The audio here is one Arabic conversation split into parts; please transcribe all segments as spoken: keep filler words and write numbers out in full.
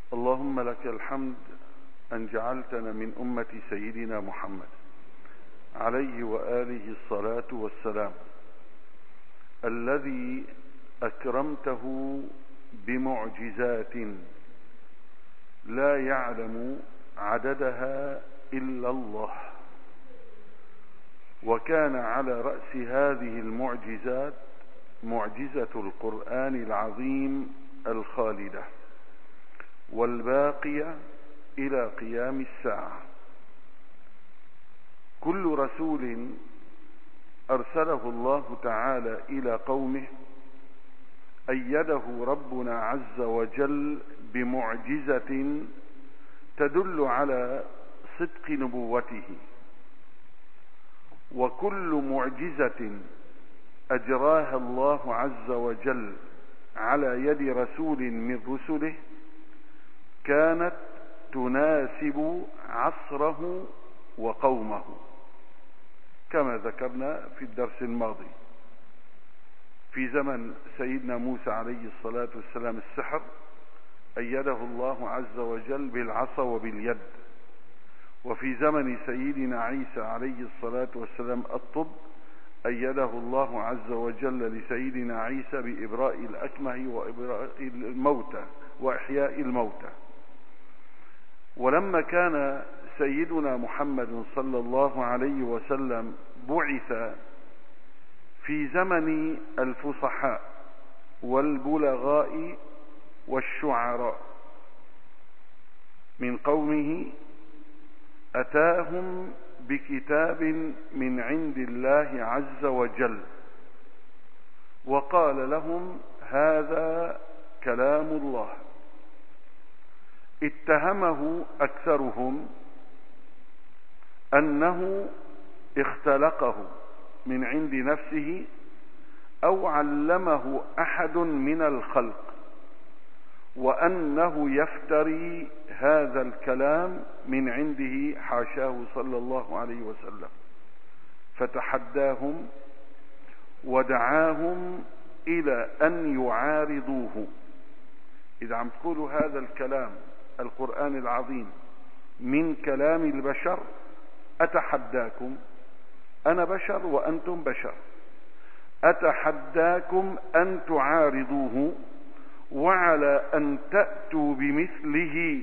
اللهم لك الحمد أن جعلتنا من أمة سيدنا محمد عليه وآله الصلاة والسلام، الذي أكرمته بمعجزات لا يعلم عددها إلا الله، وكان على رأس هذه المعجزات معجزة القرآن العظيم الخالدة والباقية إلى قيام الساعة. كل رسول أرسله الله تعالى إلى قومه أيده ربنا عز وجل بمعجزة تدل على صدق نبوته، وكل معجزة أجراها الله عز وجل على يد رسول من رسله كانت تناسب عصره وقومه، كما ذكرنا في الدرس الماضي. في زمن سيدنا موسى عليه الصلاة والسلام السحر أيده الله عز وجل بالعصا وباليد، وفي زمن سيدنا عيسى عليه الصلاة والسلام الطب أيده الله عز وجل لسيدنا عيسى بإبراء الأكمه وإبراء الموتى وإحياء الموتى. ولما كان سيدنا محمد صلى الله عليه وسلم بعث في زمن الفصحاء والبلغاء والشعراء من قومه، أتاهم بكتاب من عند الله عز وجل وقال لهم هذا كلام الله. اتهمه أكثرهم أنه اختلقه من عند نفسه أو علمه أحد من الخلق، وأنه يفتري هذا الكلام من عنده حاشاه صلى الله عليه وسلم. فتحداهم ودعاهم إلى أن يعارضوه. إذا عم تقولوا هذا الكلام القرآن العظيم من كلام البشر أتحداكم، أنا بشر وأنتم بشر، أتحداكم أن تعارضوه وعلى أن تأتوا بمثله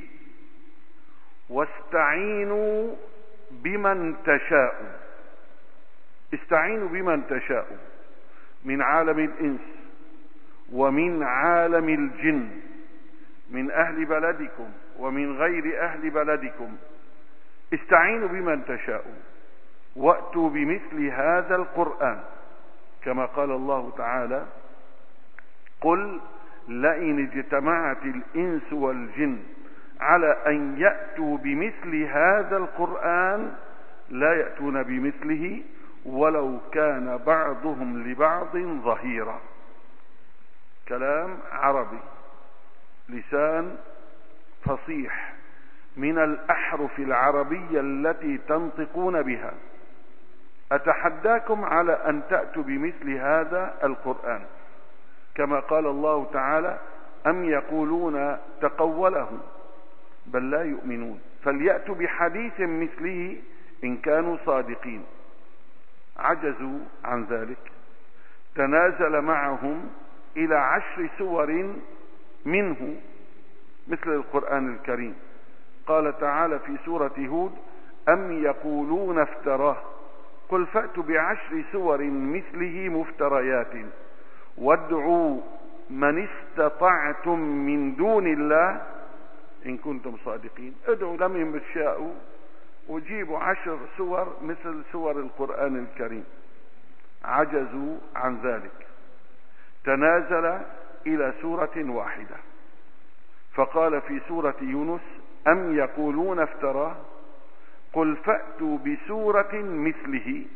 واستعينوا بمن تشاء. استعينوا بمن تشاء من عالم الإنس ومن عالم الجن، من أهل بلدكم ومن غير أهل بلدكم. استعينوا بمن تشاء وأتوا بمثل هذا القرآن، كما قال الله تعالى: قل لئن اجتمعت الإنس والجن على أن يأتوا بمثل هذا القرآن لا يأتون بمثله ولو كان بعضهم لبعض ظهيرا. كلام عربي، لسان فصيح من الأحرف العربية التي تنطقون بها. أتحداكم على أن تأتوا بمثل هذا القرآن، كما قال الله تعالى: أم يقولون تقوله بل لا يؤمنون فليأتوا بحديث مثله إن كانوا صادقين. عجزوا عن ذلك، تنازل معهم إلى عشر سور منه مثل القرآن الكريم. قال تعالى في سورة هود: أم يقولون افتراه قل فأتوا بعشر سور مثله مفتريات وادعوا من استطعتم من دون الله إن كنتم صادقين. ادعوا لم يشاءوا وجيبوا عشر سور مثل سور القرآن الكريم. عجزوا عن ذلك، تنازل إلى سورة واحدة، فقال في سورة يونس: أم يقولون افتراه قل فأتوا بسورة مثله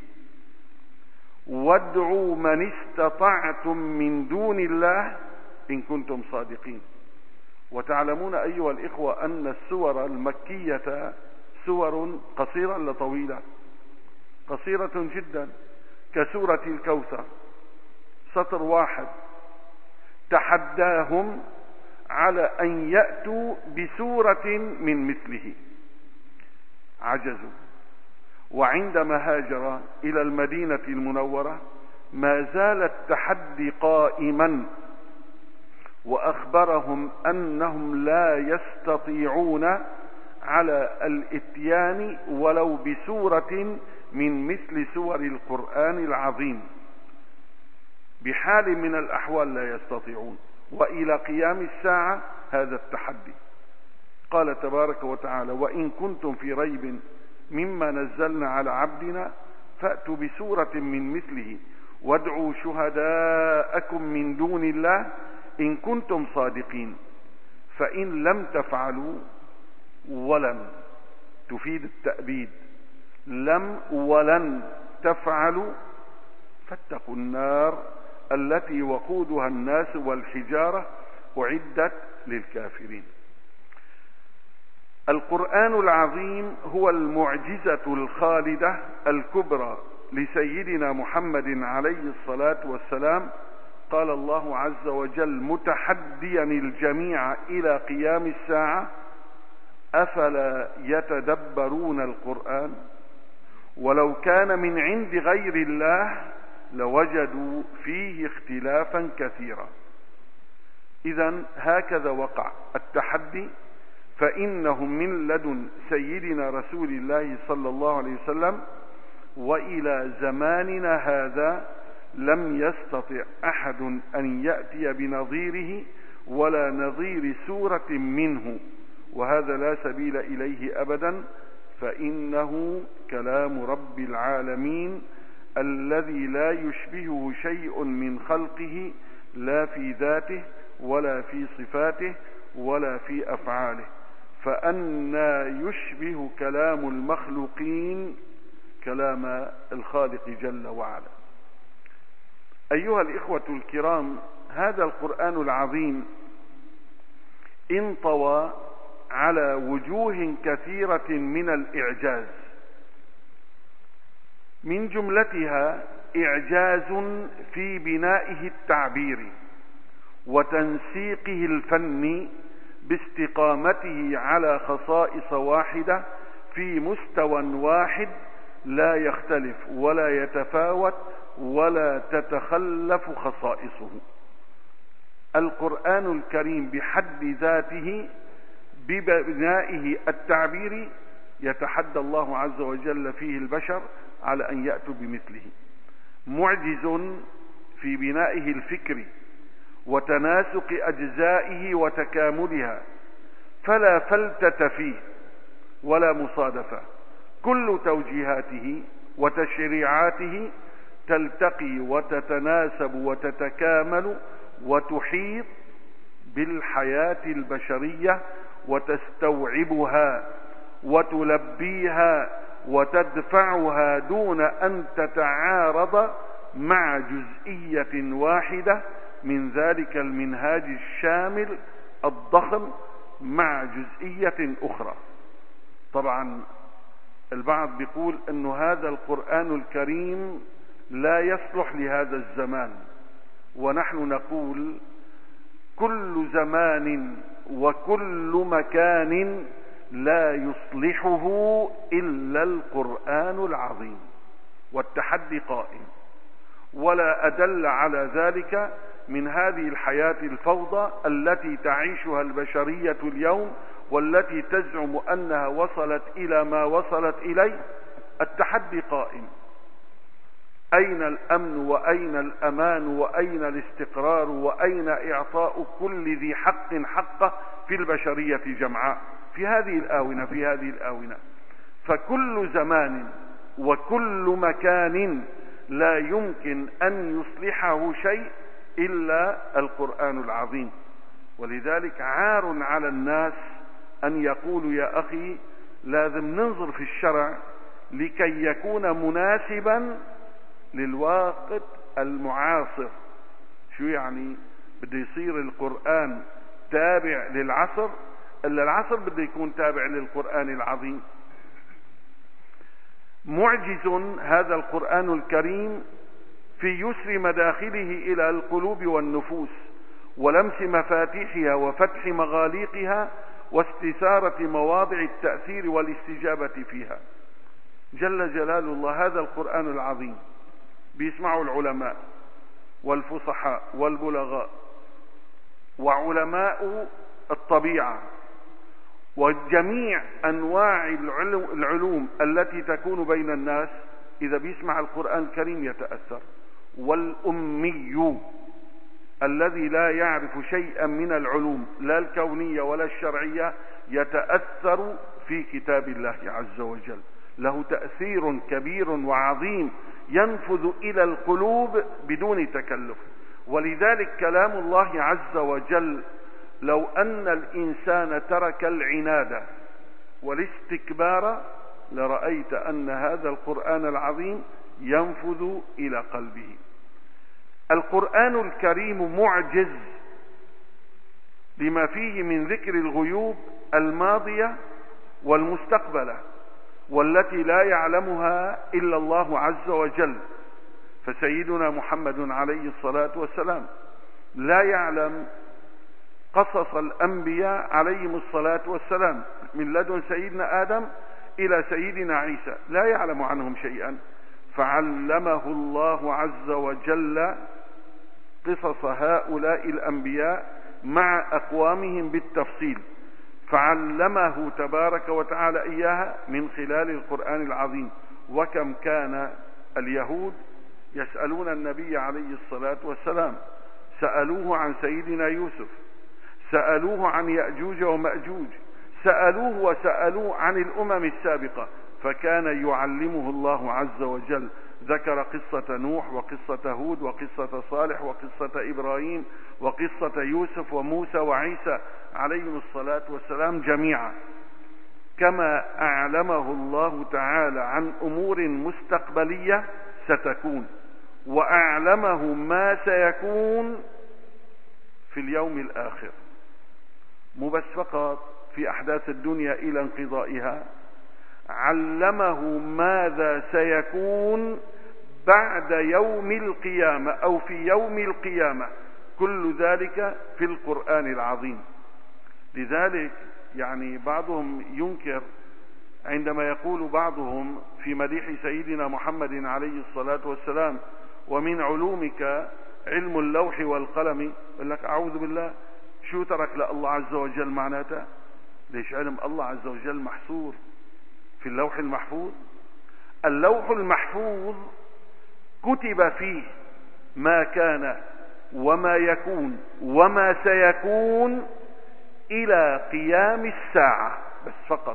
وادعوا من استطعتم من دون الله إن كنتم صادقين. وتعلمون أيها الإخوة أن السور المكية سور قصيرة لطويلة؟ قصيرة جدا، كسورة الكوثر، سطر واحد. تحداهم على أن يأتوا بسورة من مثله، عجزوا. وعندما هاجر إلى المدينة المنورة ما زال التحدي قائما، وأخبرهم أنهم لا يستطيعون على الإتيان ولو بسورة من مثل سور القرآن العظيم، بحال من الأحوال لا يستطيعون، وإلى قيام الساعة هذا التحدي. قال تبارك وتعالى: وإن كنتم في ريب مما نزلنا على عبدنا فأتوا بسورة من مثله وادعوا شهداءكم من دون الله إن كنتم صادقين، فإن لم تفعلوا، ولم تفيد التأبيد، لم ولن تفعلوا فاتقوا النار التي وقودها الناس والحجارة أعدت للكافرين. القرآن العظيم هو المعجزة الخالدة الكبرى لسيدنا محمد عليه الصلاة والسلام. قال الله عز وجل متحديا الجميع إلى قيام الساعة: أفلا يتدبرون القرآن ولو كان من عند غير الله لوجدوا فيه اختلافا كثيرا. إذن هكذا وقع التحدي، فإنه من لدن سيدنا رسول الله صلى الله عليه وسلم وإلى زماننا هذا لم يستطع أحد أن يأتي بنظيره ولا نظير سورة منه، وهذا لا سبيل إليه أبدا، فإنه كلام رب العالمين الذي لا يشبهه شيء من خلقه، لا في ذاته ولا في صفاته ولا في أفعاله، فأنى يشبه كلام المخلوقين كلام الخالق جل وعلا. أيها الإخوة الكرام، هذا القرآن العظيم انطوى على وجوه كثيرة من الإعجاز، من جملتها إعجاز في بنائه التعبيري وتنسيقه الفني باستقامته على خصائص واحدة في مستوى واحد لا يختلف ولا يتفاوت ولا تتخلف خصائصه. القرآن الكريم بحد ذاته ببنائه التعبيري يتحدى الله عز وجل فيه البشر على أن يأتوا بمثله، معجز في بنائه الفكري وتناسق أجزائه وتكاملها، فلا فلتة فيه ولا مصادفة، كل توجيهاته وتشريعاته تلتقي وتتناسب وتتكامل وتحيط بالحياة البشرية وتستوعبها وتلبيها وتدفعها دون أن تتعارض مع جزئية واحدة من ذلك المنهاج الشامل الضخم مع جزئية أخرى. طبعا البعض بيقول أن هذا القرآن الكريم لا يصلح لهذا الزمان، ونحن نقول كل زمان وكل مكان لا يصلحه إلا القرآن العظيم، والتحدي قائم. ولا أدل على ذلك من هذه الحياة الفوضى التي تعيشها البشرية اليوم، والتي تزعم أنها وصلت إلى ما وصلت إليه. التحدي قائم. أين الأمن وأين الأمان وأين الاستقرار وأين إعطاء كل ذي حق حقه في البشرية جمعاء في هذه الآونة في هذه الآونة فكل زمان وكل مكان لا يمكن أن يصلحه شيء إلا القرآن العظيم. ولذلك عار على الناس أن يقولوا يا أخي لازم ننظر في الشرع لكي يكون مناسبا للوقت المعاصر. شو يعني؟ بده يصير القرآن تابع للعصر، إلا العصر بده يكون تابع للقرآن العظيم. معجز هذا القرآن الكريم في يسر مداخله إلى القلوب والنفوس ولمس مفاتيحها وفتح مغاليقها واستثارة مواضع التأثير والاستجابة فيها. جل جلال الله. هذا القرآن العظيم بيسمعه العلماء والفصحاء والبلغاء وعلماء الطبيعة وجميع أنواع العلوم التي تكون بين الناس. إذا بيسمع القرآن الكريم يتأثر. والأمي الذي لا يعرف شيئا من العلوم لا الكونية ولا الشرعية يتأثر في كتاب الله عز وجل. له تأثير كبير وعظيم ينفذ إلى القلوب بدون تكلف. ولذلك كلام الله عز وجل لو أن الإنسان ترك العناد والاستكبار لرأيت أن هذا القرآن العظيم ينفذ إلى قلبه. القرآن الكريم معجز لما فيه من ذكر الغيوب الماضية والمستقبلة والتي لا يعلمها إلا الله عز وجل. فسيدنا محمد عليه الصلاة والسلام لا يعلم قصص الأنبياء عليهم الصلاة والسلام من لدن سيدنا آدم إلى سيدنا عيسى، لا يعلم عنهم شيئا، فعلمه الله عز وجل قصص هؤلاء الأنبياء مع أقوامهم بالتفصيل، فعلمه تبارك وتعالى إياها من خلال القرآن العظيم. وكم كان اليهود يسألون النبي عليه الصلاة والسلام، سألوه عن سيدنا يوسف، سألوه عن يأجوج ومأجوج، سألوه وسألوه عن الأمم السابقة، فكان يعلمه الله عز وجل. ذكر قصة نوح وقصة هود وقصة صالح وقصة إبراهيم وقصة يوسف وموسى وعيسى عليهم الصلاة والسلام جميعا. كما أعلمه الله تعالى عن أمور مستقبلية ستكون، وأعلمه ما سيكون في اليوم الآخر، مو بس فقط في أحداث الدنيا إلى انقضائها، علمه ماذا سيكون بعد يوم القيامة أو في يوم القيامة، كل ذلك في القرآن العظيم. لذلك يعني بعضهم ينكر عندما يقول بعضهم في مديح سيدنا محمد عليه الصلاة والسلام: ومن علومك علم اللوح والقلم. يقول لك أعوذ بالله، شو ترك لله عز وجل معناته؟ ليش علم الله عز وجل محصور في اللوح المحفوظ؟ اللوح المحفوظ كتب فيه ما كان وما يكون وما سيكون إلى قيام الساعة بس فقط.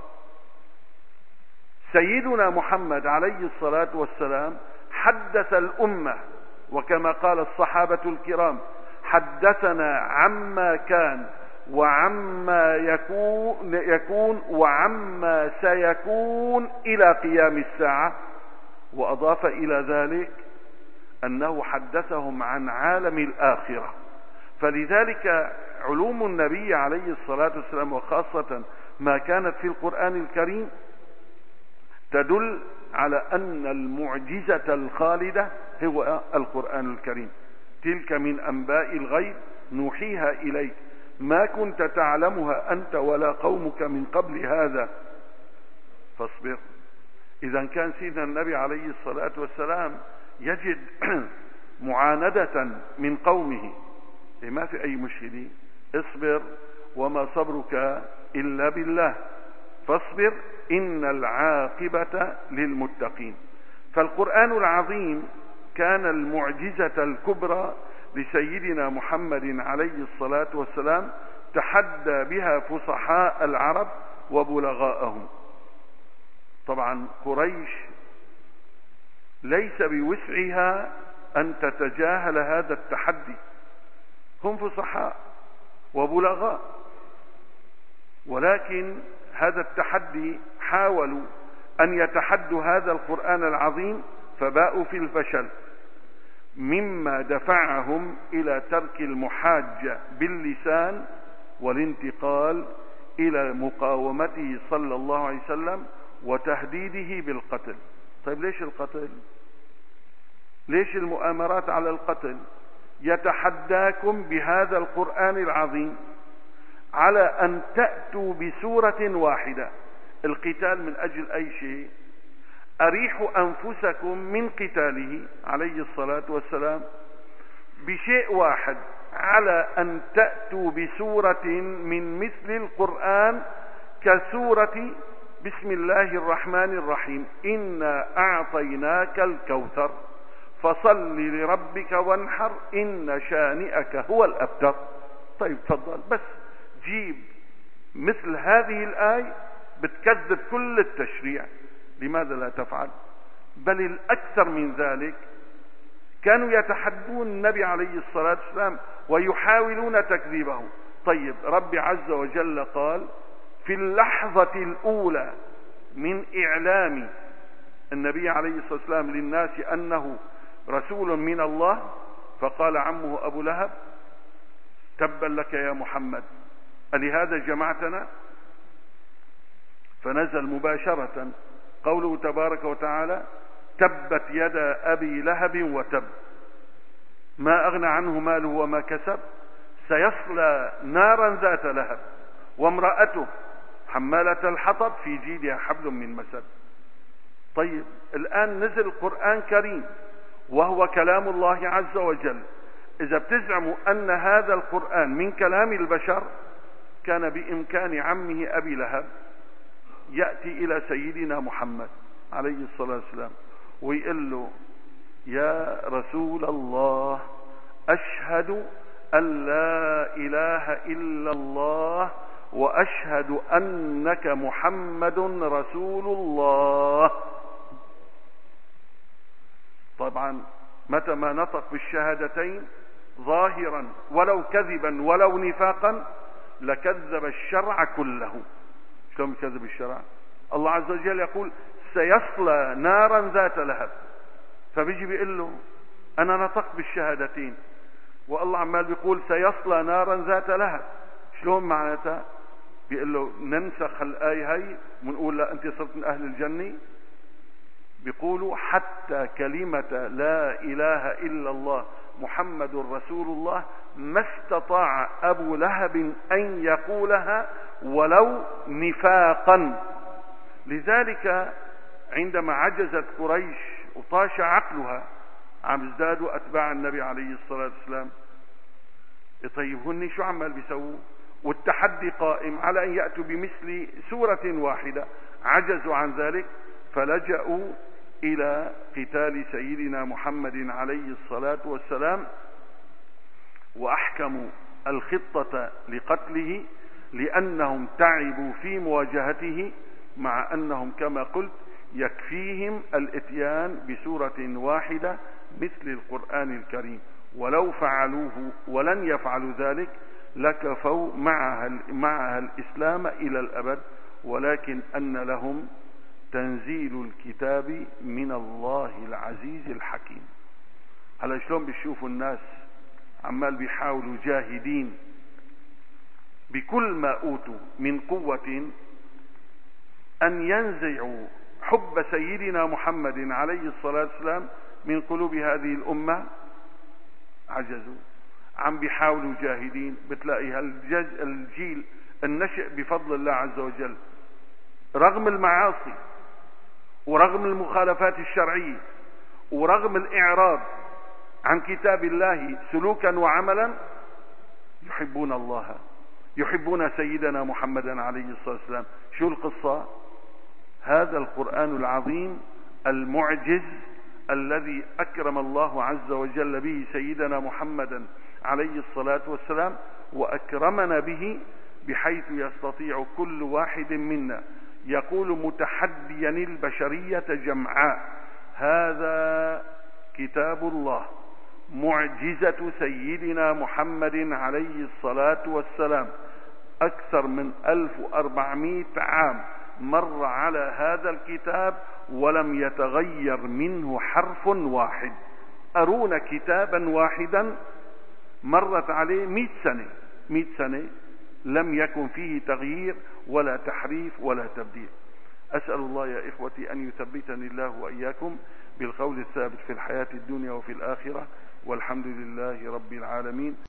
سيدنا محمد عليه الصلاة والسلام حدث الأمة، وكما قال الصحابة الكرام: حدثنا عما كان وعما يكون, يكون وعما سيكون إلى قيام الساعة. وأضاف إلى ذلك أنه حدثهم عن عالم الآخرة. فلذلك علوم النبي عليه الصلاة والسلام وخاصة ما كانت في القرآن الكريم تدل على أن المعجزة الخالدة هو القرآن الكريم. تلك من أنباء الغيب نوحيها إليك ما كنت تعلمها أنت ولا قومك من قبل هذا فاصبر. إذا كان سيدنا النبي عليه الصلاة والسلام يجد معاندة من قومه، ما في أي مشكلة، اصبر وما صبرك إلا بالله، فاصبر إن العاقبة للمتقين. فالقرآن العظيم كان المعجزة الكبرى لسيدنا محمد عليه الصلاة والسلام، تحدى بها فصحاء العرب وبلغاءهم. طبعا قريش ليس بوسعها أن تتجاهل هذا التحدي، هم فصحاء وبلغاء، ولكن هذا التحدي حاولوا أن يتحدوا هذا القرآن العظيم فباءوا في الفشل، مما دفعهم إلى ترك المحاجة باللسان والانتقال إلى مقاومته صلى الله عليه وسلم وتهديده بالقتل. طيب ليش القتل؟ ليش المؤامرات على القتل؟ يتحداكم بهذا القرآن العظيم على أن تأتوا بسورة واحدة. القتال من أجل أي شيء؟ أريحوا أنفسكم من قتاله عليه الصلاة والسلام بشيء واحد، على أن تأتوا بسورة من مثل القرآن كسورة بسم الله الرحمن الرحيم، إنا أعطيناك الكوثر فصل لربك وانحر إن شانئك هو الأبتر. طيب تفضل، بس جيب مثل هذه الآية بتكذب كل التشريع، لماذا لا تفعل؟ بل الأكثر من ذلك، كانوا يتحدون النبي عليه الصلاة والسلام ويحاولون تكذيبه. طيب رب عز وجل قال في اللحظة الأولى من إعلام النبي عليه الصلاة والسلام للناس أنه رسول من الله، فقال عمه أبو لهب تبا لك يا محمد ألهذا جمعتنا؟ فنزل مباشرة قوله تبارك وتعالى تبت يدا أبي لهب وتب ما أغنى عنه ماله وما كسب سيصلى نارا ذات لهب وامرأته حمالة الحطب في جيدها حبل من مسد. طيب الآن نزل قرآن كريم وهو كلام الله عز وجل، إذا بتزعموا أن هذا القرآن من كلام البشر، كان بإمكان عمه أبي لهب يأتي إلى سيدنا محمد عليه الصلاة والسلام ويقول له يا رسول الله أشهد أن لا إله إلا الله وأشهد أنك محمد رسول الله. طبعا متى ما نطق بالشهادتين ظاهرا ولو كذبا ولو نفاقا لكذب الشرع كله. شلون كذب الشرع؟ الله عز وجل يقول سيصلى نارا ذات لهب، فبيجي بيقول له أنا نطقت بالشهادتين والله عمال بيقول سيصلى نارا ذات لهب، شلون معناتها؟ بيقول له ننسخ الآية هاي ونقول لا أنت صرت من أهل الجنة. بيقولوا حتى كلمة لا إله إلا الله محمد رسول الله ما استطاع أبو لهب أن يقولها ولو نفاقا. لذلك عندما عجزت قريش وطاش عقلها عم ازدادوا أتباع النبي عليه الصلاة والسلام. طيب هن شو عمال بيسووا؟ والتحدي قائم على أن يأتوا بمثل سورة واحدة، عجزوا عن ذلك فلجأوا إلى قتال سيدنا محمد عليه الصلاة والسلام وأحكموا الخطة لقتله، لأنهم تعبوا في مواجهته، مع أنهم كما قلت يكفيهم الاتيان بسورة واحدة مثل القرآن الكريم، ولو فعلوه ولن يفعلوا ذلك لكفوا معها, معها الإسلام إلى الأبد، ولكن أن لهم تنزيل الكتاب من الله العزيز الحكيم. هلا شلون بيشوفوا الناس عمال بيحاولوا جاهدين بكل ما أوتوا من قوة أن ينزعوا حب سيدنا محمد عليه الصلاة والسلام من قلوب هذه الأمة، عجزوا. عم بيحاولوا جاهدين، بتلاقي الجيل النشئ بفضل الله عز وجل رغم المعاصي ورغم المخالفات الشرعية ورغم الإعراض عن كتاب الله سلوكا وعملا يحبون الله، يحبون سيدنا محمدا عليه الصلاة والسلام. شو القصة؟ هذا القرآن العظيم المعجز الذي أكرم الله عز وجل به سيدنا محمدا عليه الصلاة والسلام، وأكرمنا به بحيث يستطيع كل واحد منا يقول متحديا البشرية جمعاء هذا كتاب الله معجزة سيدنا محمد عليه الصلاة والسلام، أكثر من ألف وأربعمائة عام مر على هذا الكتاب ولم يتغير منه حرف واحد. أرونا كتابا واحدا مرت عليه مئة سنة، مئة سنة لم يكن فيه تغيير ولا تحريف ولا تبديل. أسأل الله يا إخوتي أن يثبتني الله وإياكم بالقول الثابت في الحياة الدنيا وفي الآخرة، والحمد لله رب العالمين.